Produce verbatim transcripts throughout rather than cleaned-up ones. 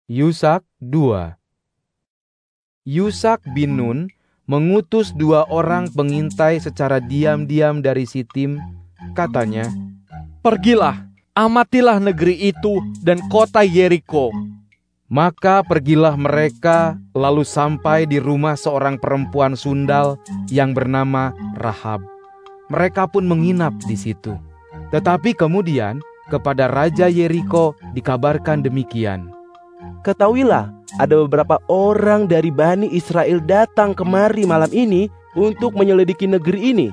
Yusak dua. Yusak bin Nun mengutus dua orang pengintai secara diam-diam dari Sitim. Katanya, "Pergilah, amatilah negeri itu dan kota Yeriko." Maka pergilah mereka lalu sampai di rumah seorang perempuan sundal yang bernama Rahab. Mereka pun menginap di situ. Tetapi kemudian kepada Raja Yeriko dikabarkan demikian, "Ketahuilah, ada beberapa orang dari Bani Israel datang kemari malam ini untuk menyelidiki negeri ini."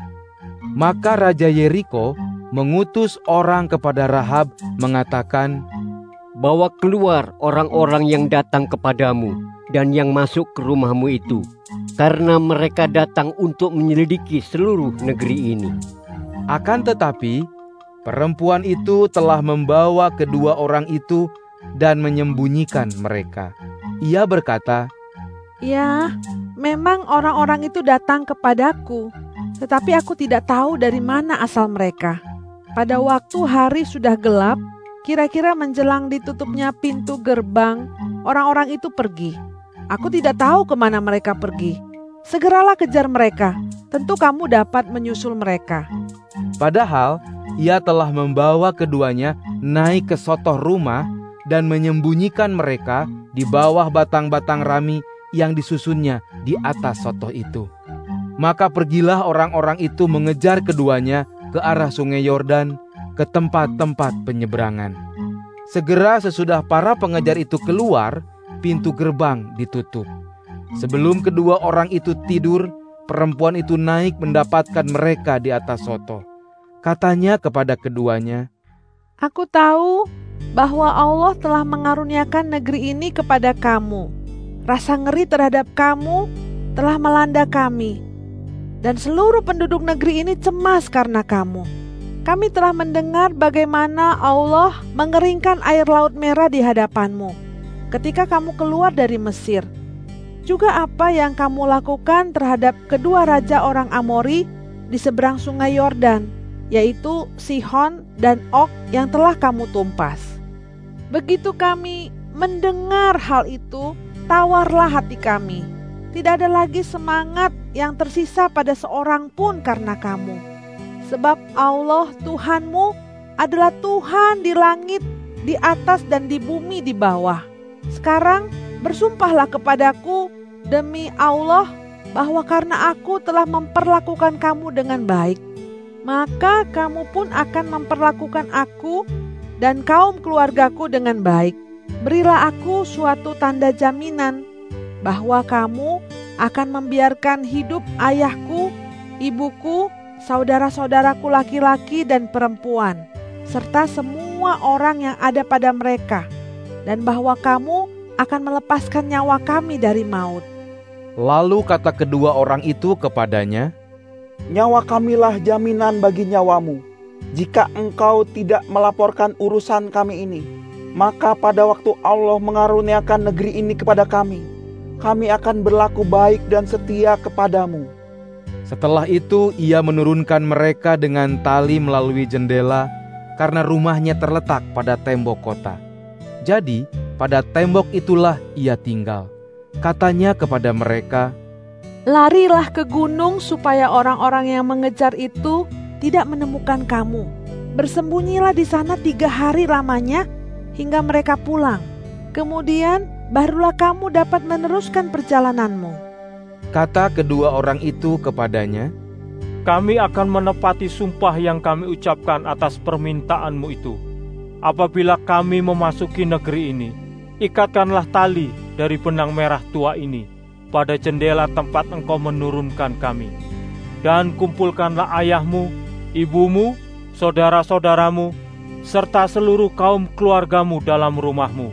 Maka Raja Yeriko mengutus orang kepada Rahab mengatakan, "Bawa keluar orang-orang yang datang kepadamu dan yang masuk ke rumahmu itu, karena mereka datang untuk menyelidiki seluruh negeri ini." Akan tetapi, perempuan itu telah membawa kedua orang itu dan menyembunyikan mereka. Ia berkata, "Ya, memang orang-orang itu datang kepadaku, tetapi aku tidak tahu dari mana asal mereka. Pada waktu hari sudah gelap, kira-kira menjelang ditutupnya pintu gerbang, orang-orang itu pergi. Aku tidak tahu kemana mereka pergi. Segeralah kejar mereka, tentu kamu dapat menyusul mereka." Padahal ia telah membawa keduanya naik ke sotoh rumah dan menyembunyikan mereka di bawah batang-batang rami yang disusunnya di atas sotoh itu. Maka pergilah orang-orang itu mengejar keduanya ke arah sungai Yordan, ke tempat-tempat penyeberangan. Segera sesudah para pengejar itu keluar, pintu gerbang ditutup. Sebelum kedua orang itu tidur, perempuan itu naik mendapatkan mereka di atas sotoh. Katanya kepada keduanya, "Aku tahu bahwa Allah telah mengaruniakan negeri ini kepada kamu. Rasa ngeri terhadap kamu telah melanda kami, dan seluruh penduduk negeri ini cemas karena kamu. Kami telah mendengar bagaimana Allah mengeringkan air Laut Merah di hadapanmu ketika kamu keluar dari Mesir. Juga apa yang kamu lakukan terhadap kedua raja orang Amori di seberang sungai Yordan, yaitu Sihon dan Og yang telah kamu tumpas. Begitu kami mendengar hal itu, tawarlah hati kami. Tidak ada lagi semangat yang tersisa pada seorang pun karena kamu. Sebab Allah Tuhanmu adalah Tuhan di langit, di atas dan di bumi di bawah. Sekarang bersumpahlah kepadaku demi Allah bahwa karena aku telah memperlakukan kamu dengan baik, maka kamu pun akan memperlakukan aku dan kaum keluargaku dengan baik. Berilah aku suatu tanda jaminan bahwa kamu akan membiarkan hidup ayahku, ibuku, saudara-saudaraku laki-laki dan perempuan, serta semua orang yang ada pada mereka, dan bahwa kamu akan melepaskan nyawa kami dari maut." Lalu kata kedua orang itu kepadanya, "Nyawa kamilah jaminan bagi nyawamu. Jika engkau tidak melaporkan urusan kami ini, maka pada waktu Allah mengaruniakan negeri ini kepada kami, kami akan berlaku baik dan setia kepadamu." Setelah itu ia menurunkan mereka dengan tali melalui jendela, karena rumahnya terletak pada tembok kota. Jadi pada tembok itulah ia tinggal. Katanya kepada mereka, "Larilah ke gunung supaya orang-orang yang mengejar itu tidak menemukan kamu. Bersembunyilah di sana tiga hari lamanya hingga mereka pulang. Kemudian barulah kamu dapat meneruskan perjalananmu." Kata kedua orang itu kepadanya, "Kami akan menepati sumpah yang kami ucapkan atas permintaanmu itu. Apabila kami memasuki negeri ini, ikatkanlah tali dari benang merah tua ini pada jendela tempat engkau menurunkan kami. Dan kumpulkanlah ayahmu, ibumu, saudara-saudaramu, serta seluruh kaum keluargamu dalam rumahmu.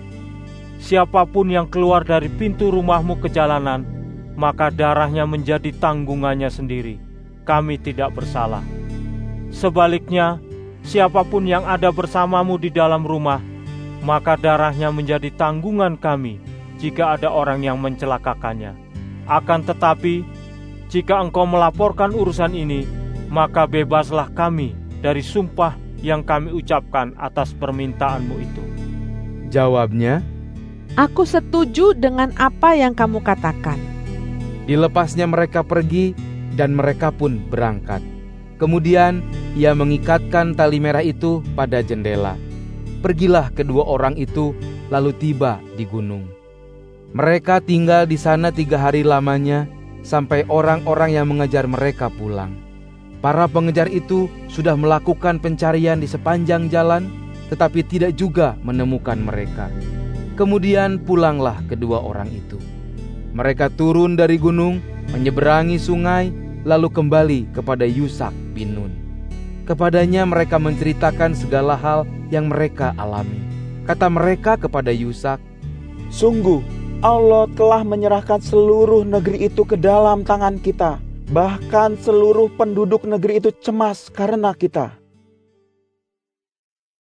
Siapapun yang keluar dari pintu rumahmu ke jalanan, maka darahnya menjadi tanggungannya sendiri. Kami tidak bersalah. Sebaliknya, siapapun yang ada bersamamu di dalam rumah, maka darahnya menjadi tanggungan kami jika ada orang yang mencelakakannya. Akan tetapi, jika engkau melaporkan urusan ini, maka bebaslah kami dari sumpah yang kami ucapkan atas permintaanmu itu." Jawabnya, Aku setuju dengan apa yang kamu katakan. Dilepasnya mereka pergi dan mereka pun berangkat. Kemudian ia mengikatkan tali merah itu pada jendela. Pergilah kedua orang itu lalu tiba di gunung. Mereka tinggal di sana tiga hari lamanya sampai orang-orang yang mengejar mereka pulang. Para pengejar itu sudah melakukan pencarian di sepanjang jalan, tetapi tidak juga menemukan mereka. Kemudian pulanglah kedua orang itu. Mereka turun dari gunung, menyeberangi sungai, lalu kembali kepada Yusak bin Nun. Kepadanya mereka menceritakan segala hal yang mereka alami. Kata mereka kepada Yusak, "Sungguh, Allah telah menyerahkan seluruh negeri itu ke dalam tangan kita. Bahkan seluruh penduduk negeri itu cemas karena kita."